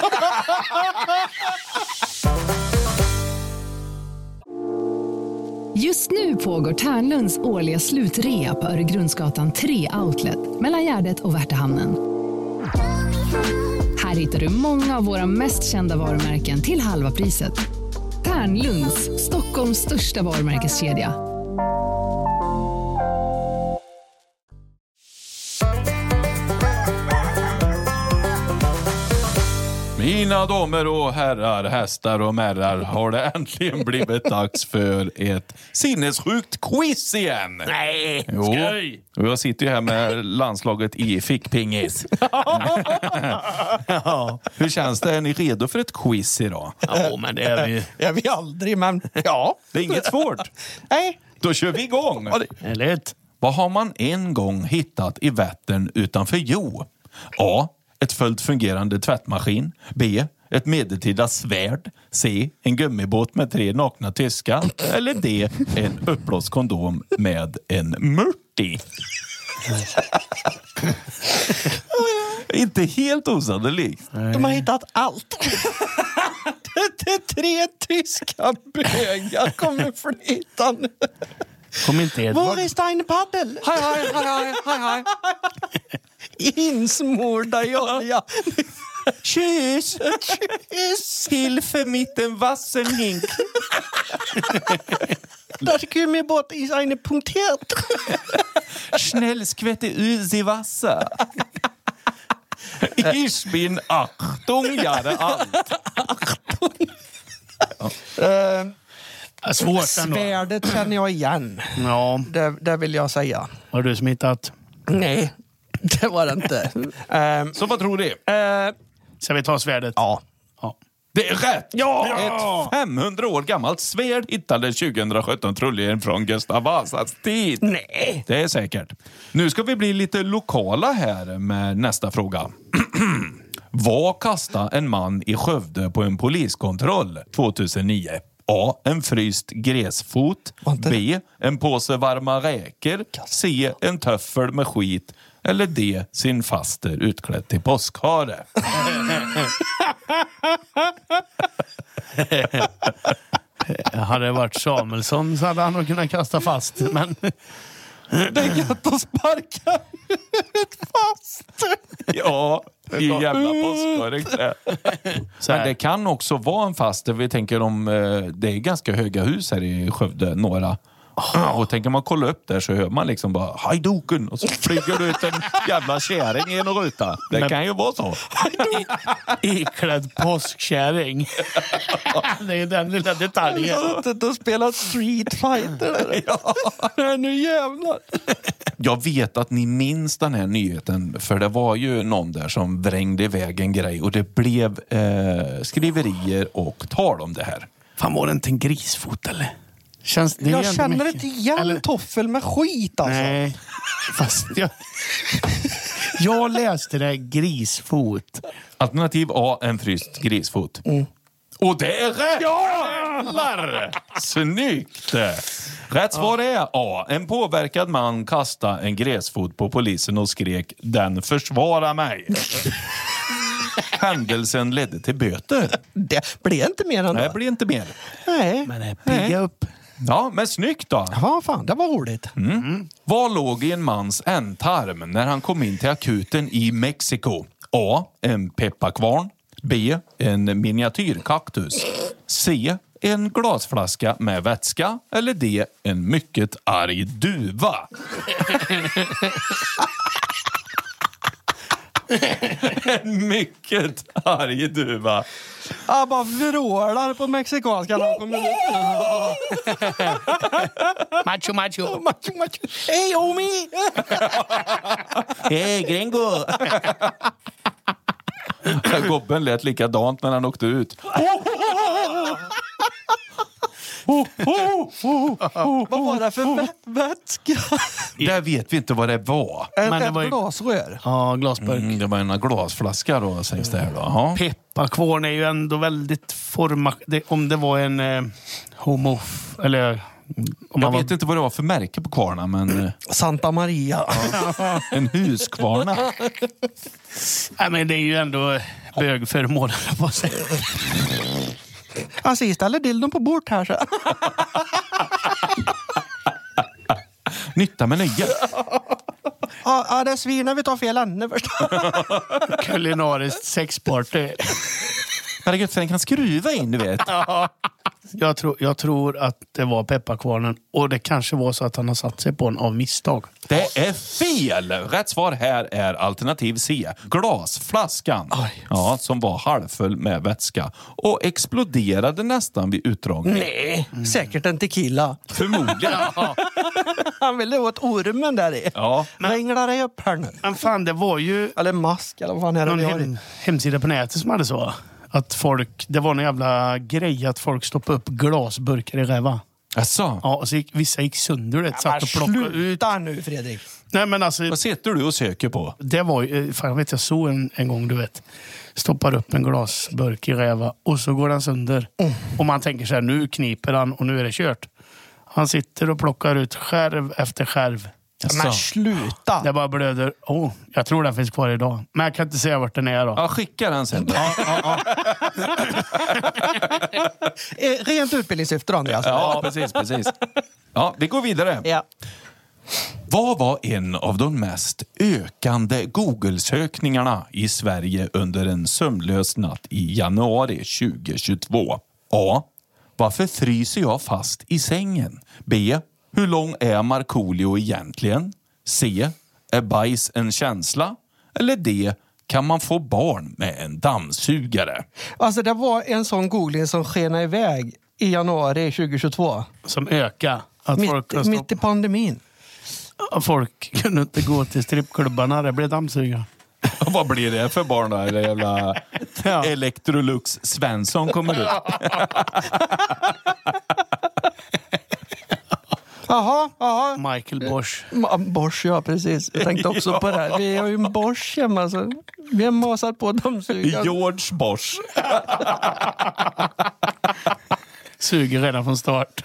Just nu pågår Tärnlunds årliga slutrea på Öregrundsgatan tre Outlet mellan Gärdet och Värtahamnen. Här hittar du många av våra mest kända varumärken till halva priset. Tärnlunds, Stockholms största varumärkeskedja. Mina damer och herrar, hästar och märrar, har det äntligen blivit dags för ett sinnessjukt quiz igen. Nej, Jo. skoj! Och jag sitter ju här med landslaget i fickpingis. Ja. Hur känns det? Är ni redo för ett quiz idag? Ja, men det är vi. Jag vet aldrig, men ja. Det är inget svårt. Nej. Då kör vi igång. Det är lätt. Vad har man en gång hittat i Vättern utanför Jo? A. Ett fullt fungerande tvättmaskin. B. Ett medeltida svärd. C. En gummibåt med tre nakna tyskar. Eller D. En uppblåst kondom med en mört i. Inte helt osannolikt. De har hittat allt. Det är tre tyska bögar kommer flytande. Kom inte Var Edvard. är Steinpaddel? Hej, hej, hej, hej, hej. Insmorda i olja. Tjus! Tjus! Hilfe mitten Wassenhink. Das Gummibåt ist eine punktiert. Schnell skvätte ut i Wasser. Ich bin Achtung, Jahre alt. Uh, Svårt ändå. svärdet känner jag igen. Ja, Det, det vill jag säga. har du smittat? Nej, det var det inte. Uh, Så vad tror du? uh, Ska vi ta svärdet? ja. Ja. Det är rätt! Ja! Ett femhundra år gammalt svärd hittades tjugohundrasjutton troligen från Gustav Vasas tid. Nej. Det är säkert. Nu ska vi bli lite lokala här med nästa fråga. Vad kastade en man i Skövde på en poliskontroll tjugohundranio? A. En fryst gräsfot. B. En påse varma räkor. C. En töffel med skit. Eller D. Sin faster utklädd till påskhare. Hade det varit Samuelsson så hade han nog kunnat kasta fast. Men Det är gött att sparka ut fast. Ja, det är ju jävla påskhare. Men det kan också vara en faster. Vi tänker om eh, det är ganska höga hus här i Skövde, några. Oh. Och tänker man kolla upp där så hör man liksom bara hajdoken och så flyger du ut en jävla kärring i en ruta. Det Men, kan ju vara så. Iklädd påskkärring. Det är den lilla detaljen. Jag har suttit och spelat Street Fighter. Ja. Nu jävlar. Jag vet att ni minns den här nyheten, för det var ju någon där som vrängde iväg en grej och det blev eh, skriverier och tal om det här. Fan, var det inte en grisfot eller? Känns, det jag känner mycket. inte igen Eller... toffel med skit alltså. Nej, fast jag... jag läste det grisfot. Alternativ A, en fryst grisfot. Mm. Och det är rätt! Ja! Snyggt! Rätt svar är A. En påverkad man kastade en gräsfot på polisen och skrek den försvarar mig. Händelsen ledde till böter. Det blir inte mer än det. Det blir inte mer. Nej. Men det pigga upp. Ja, men snyggt då. Ja, fan, det var roligt. Mm. Mm. Vad låg i en mans ändtarm när han kom in till akuten i Mexiko? A. En pepparkvarn. B. En miniatyrkaktus. C. En glasflaska med vätska. Eller D. En mycket arg duva. En mycket arg duva. Jag bara vrålar på mexikanska när han kommer ut. Macho, macho. Macho, macho. Hej, homie! Hej, gringo! Gobben lät likadant när han åkte ut. Oh, oh, oh, oh. Vad var det för vä- vätska? Där vet vi inte vad det var. Ett, Men det ett var ju... glasrör. Ja, glasburk. Mm, det var en glasflaska då, sägs det här då. Ja. Pepparkvarn är ju ändå väldigt formad. Det, om det var en eh, homo... Eller... Om Jag man vet var... inte vad det var för märke på kvarna, men... Santa Maria. Ja. En huskvarna. Nej, men det är ju ändå bögföremål på sig. Alltså, jag ställer dildon på bord här så. Nytta med nöje. Ja, ja, det är svin när vi tar fel ände först. Kulinariskt sexparty. Herregud, för den kan skruva in, du vet. Ja. Jag, tror, jag tror att det var pepparkvarnen. Och det kanske var så att han har satt sig på en av misstag. Det är fel! Rätt svar här är alternativ C. Glasflaskan. Oj. Ja, som var halvfull med vätska. Och exploderade nästan vid utdragning. Nej, mm. säkert en tequila. Förmodligen. Ja. Han ville åt ormen där i. Ja. Ringlar dig upp här nu. Men fan, det var ju... Eller mask, eller vad fan är det någon vi har hem, i? hemsida på nätet som hade så. Att folk, det var en jävla grej att folk stoppade upp glasburkar i räva. Asså? Ja, och så gick, vissa gick sönder det. Satt och plockade ut. Sluta nu, Fredrik. Nej, men alltså, Vad sitter du och söker på? det var ju, fan jag vet jag såg en, en gång, du vet. Stoppar upp en glasburk i räva och så går den sönder. Mm. Och man tänker så här, nu kniper han och nu är det kört. Han sitter och plockar ut skärv efter skärv. Men sluta. Det bara blöder. Oh, jag tror den finns kvar idag. Men jag kan inte säga vart den är då. Ja, skicka den sen. Ja, ja, ja. Rent utbildningssyfte då, Andreas. Ja, precis, precis. Ja, vi går vidare. Ja. Vad var en av de mest ökande Google-sökningarna i Sverige under en sömnlös natt i januari tjugohundratjugotvå? A. Varför fryser jag fast i sängen? B. Hur lång är Markoolio egentligen? C. Är bajs en känsla? Eller D. Kan man få barn med en dammsugare? Alltså det var en sån googling som skenade iväg i januari tjugohundratjugotvå. Som ökar. Att Mitt, folk, mitt i pandemin. folk kunde inte gå till strippklubbarna. Det blev dammsugare. Vad blir det för barn då? Eller jävla Ja. Electrolux Svensson kommer ut. Jaha, jaha. Michael Bosch. Ma- Bosch, ja precis. Jag tänkte också Ja. på det här. Vi har ju en Bosch hemma så vi har masat på dammsugaren. George Bosch. Suger redan från start.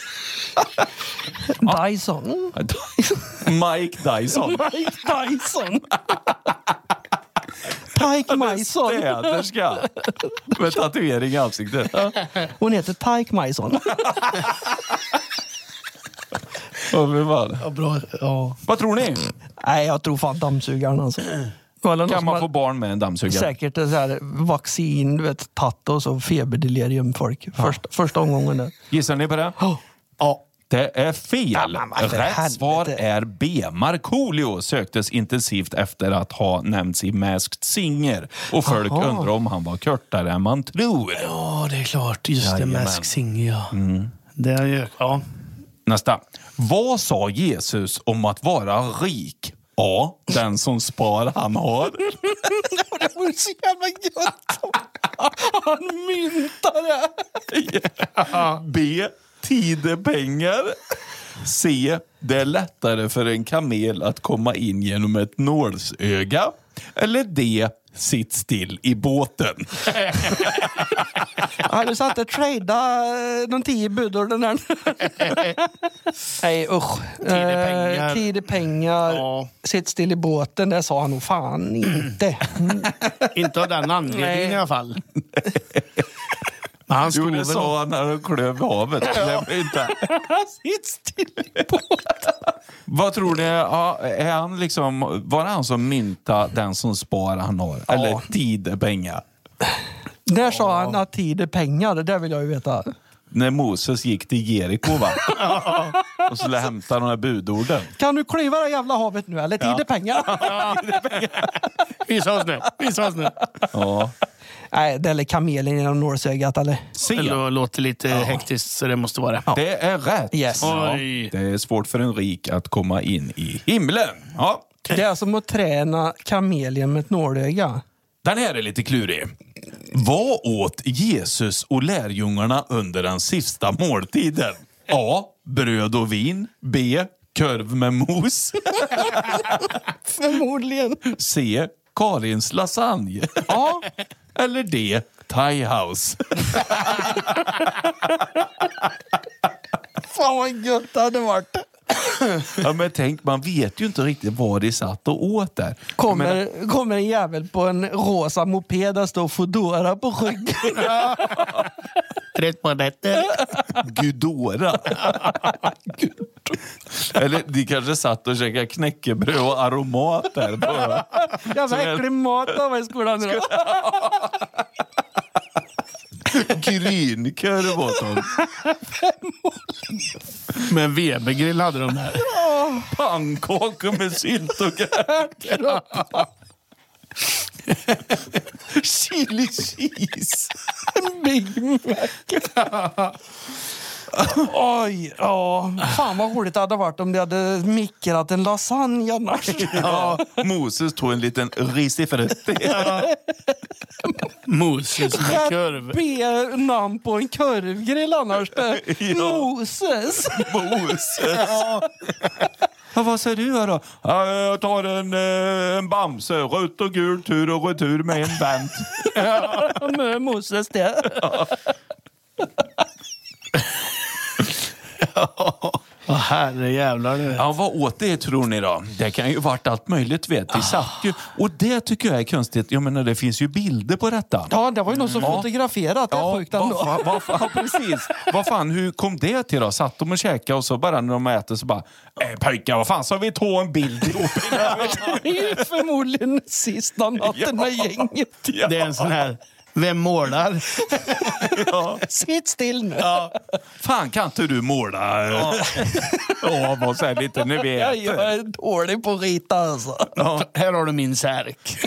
Dyson. Mike Dyson. Mike Dyson. Pike Mason. Städerska. Med tatuering i ansiktet. Hon heter Pike Mason. Ja, men vad? Ja, bra. Ja. Vad tror ni? Nej, jag tror fan dammsugaren alltså. Kan man få barn med en dammsugare? Säkert det så här vaccin, du vet, tatt och så feberdelirium folk. Första, första omgången där. Gissar ni på det? Ja. Det är fel. Ja, men vad för Rätt svar helvete. är B. Markoolio söktes intensivt efter att ha nämnts i Masked Singer. Och folk Aha. undrar om han var kortare än man tror. Ja, det är klart. Just Jajamän. det, Mask Singer, ja. Det är ju... Ja. Nästa. Vad sa Jesus om att vara rik? A. Den som spar han har. Det var så jävla gött. Han myntade. B. Tid är pengar. C. Det är lättare för en kamel att komma in genom ett nålsöga. Eller D. Sitt still i båten. Har du satt att trada någon tio budor den här? Nej usch. Tid är pengar. Eh, tid är pengar. Ja. Sitt still i båten, det sa han nog fan inte. Inte av den anledningen Nej. i alla fall. Men han Jo, stod det väl... sa han när han klöv havet. Det var inte. Sitt still i båten. Vad tror ni? Ja, är han liksom, var det han som mynta den som spar han har? Eller tid är pengar? När sa han att tid är pengar? Det vill jag ju veta. När Moses gick till Jeriko, va? Och skulle hämta de här budorden. Kan du klyva det jävla havet nu? Eller tid är pengar? Visa oss nu. Visa oss nu. Ja. Nej, det är kamelen genom nålsögat eller? C. Det låter lite hektiskt, så det måste vara det. Det är rätt. Yes. Ja, Oj. det är svårt för en rik att komma in i himlen. Ja. Det är som att träna kamelen med ett nålöga. Den här är lite klurig. Vad åt Jesus och lärjungarna under den sista måltiden? A. Bröd och vin. B. Korv med mos. Förmodligen. C. Karins lasagne. Ja. Eller D. Thai house. Fan vad gött det hade varit. Ja, men tänk, man vet ju inte riktigt vad de satt och åt där. Kommer, Men, kommer en jävel på en rosa moped där står Foodora på ryggen. Rätt på detta. Gudora. Eller de kanske satt och käkade knäckebröd och aromat där. På. Jävla äcklig mat av i skolan idag. Grynkorv åt dem. Men Webergrill hade de där. Pannkakor med sylt och grädde. Chili cheese. Big Mac. Oj, ja. Fan vad roligt det hade varit om det hade mikrat en lasagne annars. Ja, Moses tog en liten risifrutti. Moses med korv. B namn på en korvgrill annars. Ja. Moses. Moses. Ja, vad säger du här då? Ja, jag tar en, eh, en Bamse, rött och gult, tur och retur med en vänt. Ja, med Moses det. Åh, herre jävlar. Det. Ja, vad åt det tror ni då? Det kan ju varit allt möjligt, vet vi. Satt ju, och det tycker jag är konstigt. Jag menar, det finns ju bilder på detta. Ja, det var ju någon som fotograferat. Det är Ja, sjukt vad ändå. fan, vad fan, precis. Vad fan, hur kom det till då? Satt de och käkade och så bara när de äter så bara äh, pojkar, vad fan, så har vi ta en bild ihop. Det är ju förmodligen sista natten med gänget. Ja. Det är en sån här... Vem målar? Ja. Sitt still nu. Ja. Fan, kan inte du måla? Ja, ja vad säger lite, ni vet. Jag är dålig på att rita alltså. Ja. Här har du min särk.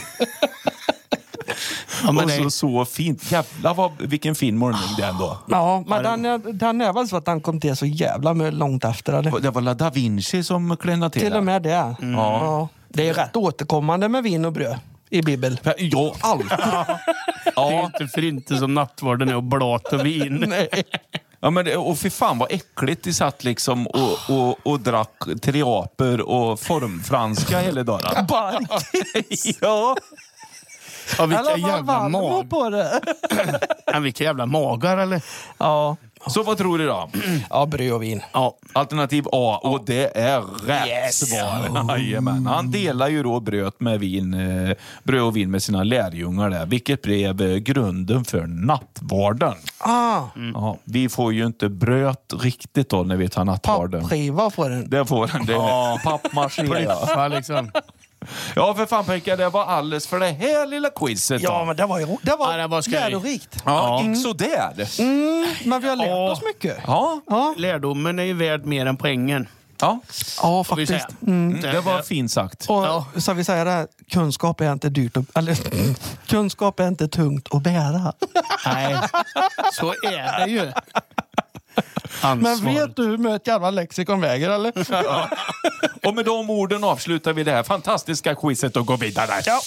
Ja, men Och så, det, så fint. Jävlar, vad, vilken fin morgon det är ändå. Ja, men den är, den är väl så att den kom till så jävla långt efter. Eller? Det var La Da Vinci som klämnade till Till och med det. Ja. Ja. Det är rätt återkommande med vin och bröd i Bibeln. Ja, alltid. det är Ja, inte för inte som nattvarden är och blat och vin. Nej. Ja, men det, och för fan vad äckligt de satt liksom och, och, och drack triaper och formfranska hela dagen. Barkis. Ja. Ja, vilka Eller vad jävla var mag. på det? Ja, vilka jävla magar, eller? Ja. Så vad tror du då? Ja, bröd och vin. Ja, alternativ A, och det är rätt Yes. svar. Jajamän. Han delar ju då bröd med vin, eh, bröd och vin med sina lärjungar där, vilket blev eh, grunden för nattvarden. Ah, Ja, vi får ju inte bröd riktigt då när vi tar nattvarden. pappskiva får den. Det får den. Det är pappmaché. Ja. Ja, liksom. Ja, för fan Pekka, det var alldeles för det här lilla quizet. Ja, då. men det var ju det var, Ja, det var skoj. lärorikt. Ja, gick så där. Mm, men vi har lärt Ja. oss mycket. Ja, Ja, Lärdomen är ju värd mer än poängen. ja. ja Får vi faktiskt. säga. Mm. Det var fint sagt. Och Ja. så vi säger det här, kunskap är inte dyrt att, eller kunskap är inte tungt att bära. Nej, så är det ju. Men Ansvar. vet du hur mycket jävla lexikon väger, eller? Ja. Och med de orden avslutar vi det här fantastiska quizet och går vidare. Ja.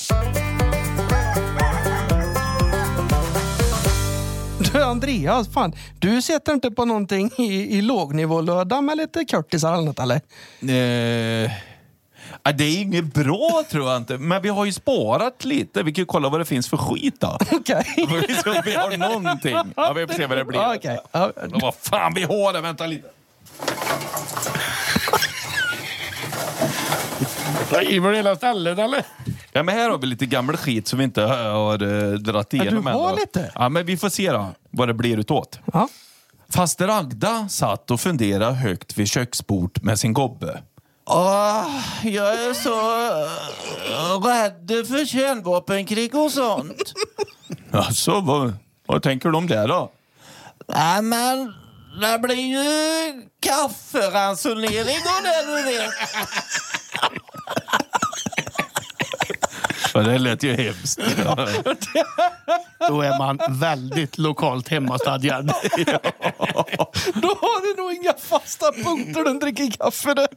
Du Andreas, fan, du sätter inte på någonting i, i lågnivålöda med lite kortisar eller något, eller? Eh, ja, det är inget bra tror jag inte. Men vi har ju sparat lite. Vi kan ju kolla vad det finns för skit då. Okej. Så vi har någonting. Ja, vi får se vad det blir. Ja, okej. Ja. Ja, vad fan vi har det, vänta lite. River hela stället, eller? Ja, men här har vi lite gammal skit som vi inte har uh, dratt igenom Ja, du har än då. lite? Ja, men vi får se då vad det blir utåt. Ja. Faster Agda satt och funderade högt vid köksbord med sin gobbe. Åh, jag är så uh, rädd för kärnvapenkrig och sånt. Alltså, vad, vad tänker du om det då? Nej, men det blir ju kafferansonering och det, du vet. Ja, det lät ju hemskt. Då är man väldigt lokalt hemmastadgad. Då har du nog inga fasta punkter när du dricker kaffe. Du.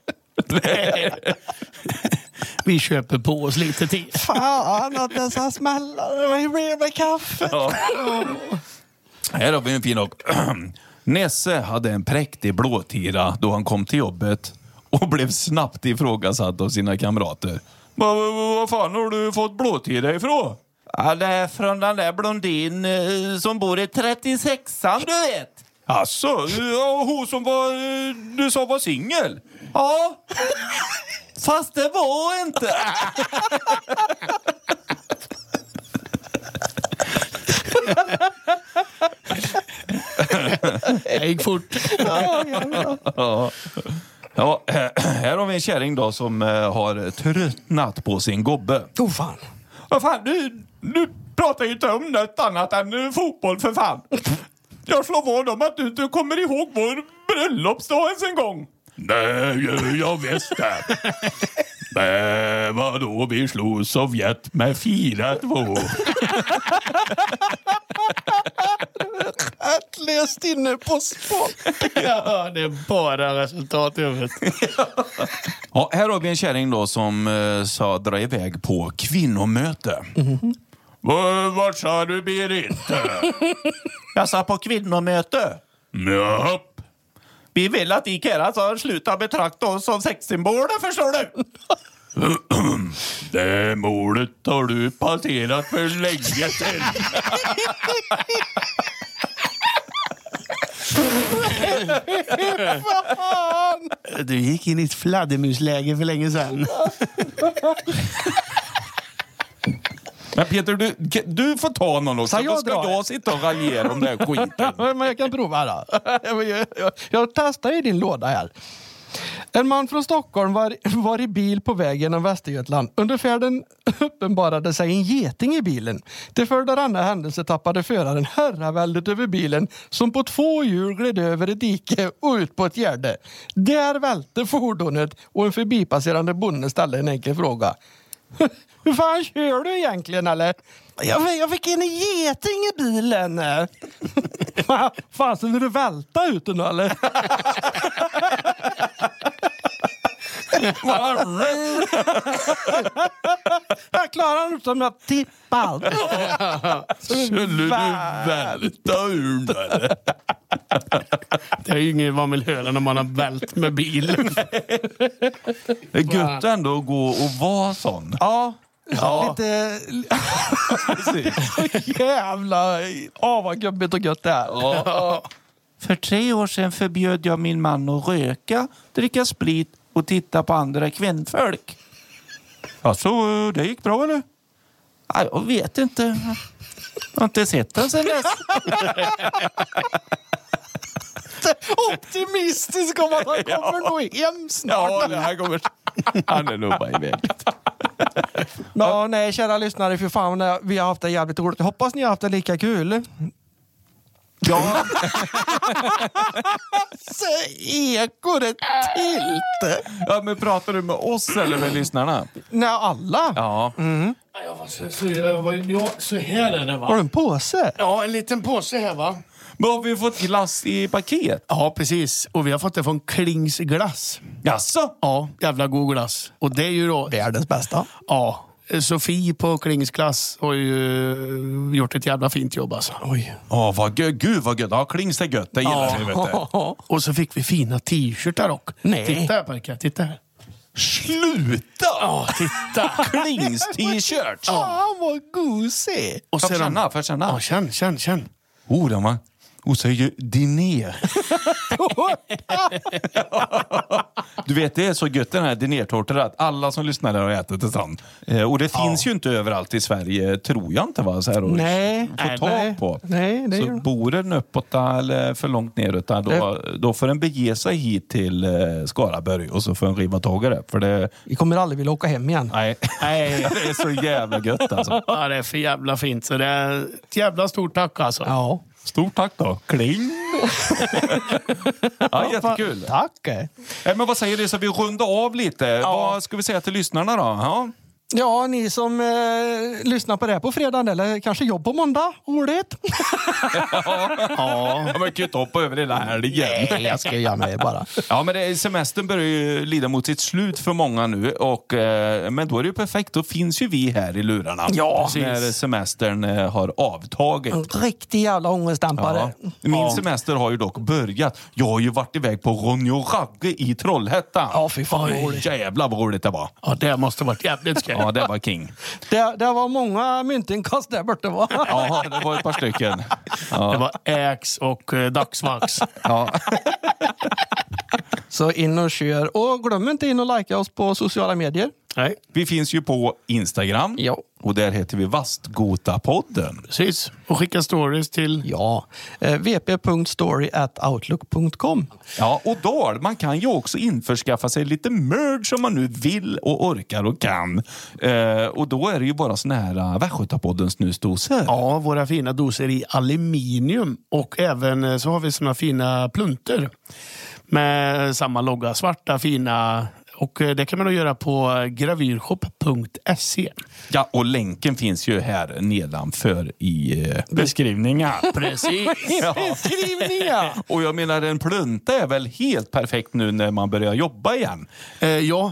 Vi köper på oss lite tid. Fan att dessa smällar. Vad blir det med kaffe? Ja. Här har vi en fin och Nesse hade en präktig blåtira då han kom till jobbet och blev snabbt ifrågasatt av sina kamrater. Vad va, va fan har du fått blåtira ifrån? Ja, det är från den där blondin eh, som bor i trettiosexan, du vet. Asså, ja, hon som var, du sa var singel? Ja, fast det var inte. Det gick fort. Ja. Ja, här har vi en kärring då som har tröttnat på sin gobbe. Oh fan. Vad fan, du, du pratar ju inte om något annat än fotboll för fan. Jag slår vad om att du inte kommer ihåg vår bröllopsdag ens en gång. Nej, jag visste det. Det var då vi slog Sovjet med fyra två. Läst inne på sport. Ja, det är bara resultat i huvudet. Ja, här har vi en kärring då som eh, sa dra iväg på kvinnomöte. Mm-hmm. Vart sa du, Berit? Jag sa på kvinnomöte. Japp. Vi vill att Ikea så slutar betrakta oss som sexsymboler, förstår du? Det målet har du passerat för länge sedan. Du gick in i ett fladdermusläge för länge sedan. Men Peter, du, du får ta någon också. Så jag Då ska drar. jag sitta och raljera om det här skiten. Men jag kan prova då. Jag, jag, jag testar i din låda här. En man från Stockholm var, var i bil på väg genom Västergötland. Under färden uppenbarade sig en geting i bilen. Till följd av denna händelse tappade föraren herraväldet över bilen som på två hjul gled över ett dike och ut på ett gärde. Där välte fordonet och en förbipasserande bonde ställde en enkel fråga. Hur fan kör du egentligen, eller? Jag, jag fick in en geting i bilen. Fan, så vill du välta ut den, eller? Jag klarar den som jag tippade. Skulle du välta ur det? Det är ju ingen vad man vill höra när man har vält med bil. Det är gött ändå att gå och vara sån. Ja. Ja. Lite... Jävla... Åh, vad gubbigt och gött det är. Ja. För tre år sedan förbjöd jag min man att röka, dricka sprit och titta på andra kvinnfolk. Ja, så det gick bra eller? Ja, jag vet inte. Jag har inte sett den sen dess. Optimistisk om att han kommer nog hem snart. Ja, det här kommer... Han är nog bara iväg. Ja, nej, kära lyssnare, för fan, vi har haft det jävligt roligt. Jag hoppas ni har haft det lika kul. Ja. Så ekor ett tilt. Ja, men pratar du med oss eller med lyssnarna? Nej, alla. Ja. Mm. Jag var så, så, jag var, ja, så här är det, va? Har du en påse? Ja, en liten påse här, va? Men har vi fått glass i paket? Ja, precis. Och vi har fått det från Klings glass. Jaså? Ja, jävla god glass. Och det är ju då... Världens bästa. Ja, Sofie på Klings glass har ju gjort ett jävla fint jobb alltså. Oj. Åh, vad gött. Gud vad gött. Ja, Klings är gött. Det gillar vi, vet du. Och så fick vi fina t-shirtar också. Nej. Titta här, Parka. Titta här. Sluta! Ja, titta. Klings t-shirt. Fan vad gosig. Och Får jag sedan... känna? Får jag känna? Ja, känn, känn, känn. Oh, den var... Och så är ju Diné. Du vet, det är så gött den här Diné-tårtor att alla som lyssnar har ätit det sen. Eh, och det finns ju inte överallt i Sverige, tror jag inte, va? Så här, och Nej. få Nej, tag nej. på. Nej, det så gör det. bor den uppåt eller för långt neråt där, då, då får den bege sig hit till eh, Skaraborg och så får den riva tag i det. För det... Vi kommer aldrig vilja åka hem igen. Nej, nej, det är så jävla gött alltså. Ja, det är för jävla fint. Så det är ett jävla stort tack alltså. Ja. Stort tack då. Kling! Ja, jättekul. Tack. Eh, Men vad säger du, så vi rundar av lite? Vad ska vi säga till lyssnarna då? Ja. Ja, ni som eh, lyssnar på det här på fredagen eller kanske jobb på måndag. Roligt. Ja, men kan ju hoppa över hela helgen. Nej, jag ska göra mig bara. Ja, men det, semestern börjar ju lida mot sitt slut för många nu. Och, eh, men då är det ju perfekt. Då finns ju vi här i lurarna. Ja, när semestern eh, har avtagit. En riktig jävla ångestdämpare. Ja. Min semester har ju dock börjat. Jag har ju varit iväg på Ronny och Ragge i Trollhättan. Ja, fy fan vad Oj, roligt. jävlar vad roligt det var. Ja, det måste varit jävligt skoj. Ja, det var king. Det, det var många myntinkast där borta, va? Ja, det var ett par stycken. Ja. Det var äx och eh, dagsvax. Ja. Så in och kör. Och glöm inte in och likea oss på sociala medier. Nej, Vi finns ju på Instagram. Ja. Och där heter vi Vastgotapodden. precis. Och skicka stories till... Ja. Eh, v p punkt story at outlook punkt com. Ja, och då, man kan ju också införskaffa sig lite merch om man nu vill och orkar och kan. Eh, och då är det ju bara såna här uh, Västgötapodden snusdosor. Ja, våra fina doser i aluminium. Och även eh, så har vi såna fina plunter. Med samma logga. Svarta, fina... Och eh, det kan man då göra på gravyrshop punkt se. Ja, och länken finns ju här nedanför i eh, beskrivningen. Precis. Ja. Beskrivningar! Och jag menar, en plunta är väl helt perfekt nu när man börjar jobba igen. Eh, ja.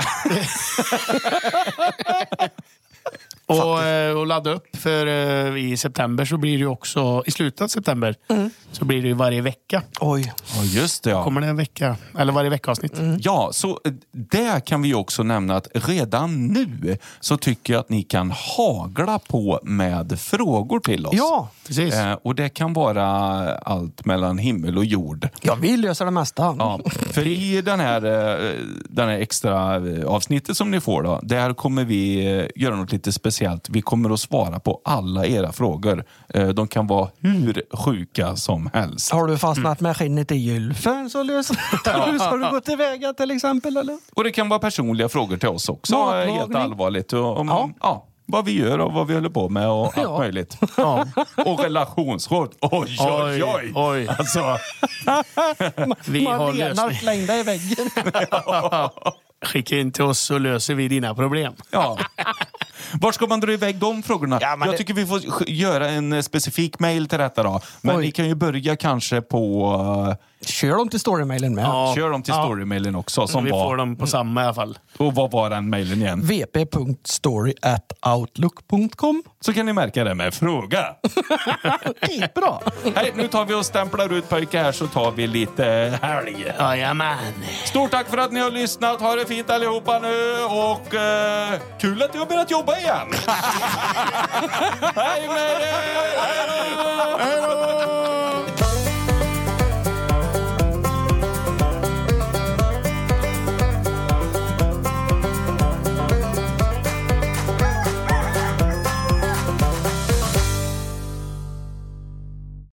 och, eh, och ladda upp för eh, i september så blir det ju också, i slutet av september mm. så blir det ju varje vecka. Oj. Ja, just det. Ja. Kommer det en vecka, eller varje veckaavsnitt. Mm. Ja, så eh, där kan vi också nämna att redan nu så tycker jag att ni kan hagla på med frågor till oss. Ja, precis. Eh, och det kan vara allt mellan himmel och jord. jag vill lösa det mesta. Ja, för i den här, eh, den här extra eh, avsnittet som ni får då, där kommer vi eh, göra något lite speciellt. Vi kommer att svara på alla era frågor. Eh, de kan vara hur sjuka som helst. Har du fastnat med skinnet i gylfen så löser Hur ska du gå tillväga till exempel? Eller? Och det kan vara personliga frågor till oss också. Matlagning. Helt allvarligt. Och om, Ja. ja, vad vi gör och vad vi håller på med och allt Ja. möjligt. Ja. Och relationsråd. Oj, oj, oj. oj. Alltså, Vi har Man renar lösning. slängda i väggen. Skicka in till oss så löser vi dina problem. ja. Var ska man dra iväg de frågorna? Ja, men jag det- tycker vi får sk- göra en eh, specifik mail till detta då. Men Oj. ni kan ju börja kanske på... Uh, Kör dem till storymailen med. Ja. kör dem till Ja. storymailen också. Som Vi var, får dem på samma i alla fall. Och vad var den mailen igen? v p punkt story at outlook punkt com. Så kan ni märka det med fråga. Bra. Hej, nu tar vi och stämplar ut pojkar här så tar vi lite helg. Jajamän. Stort tack för att ni har lyssnat. Ha det fint allihopa nu. Och eh, kul att du har börjat jobba igen. Hej med er! Hej då!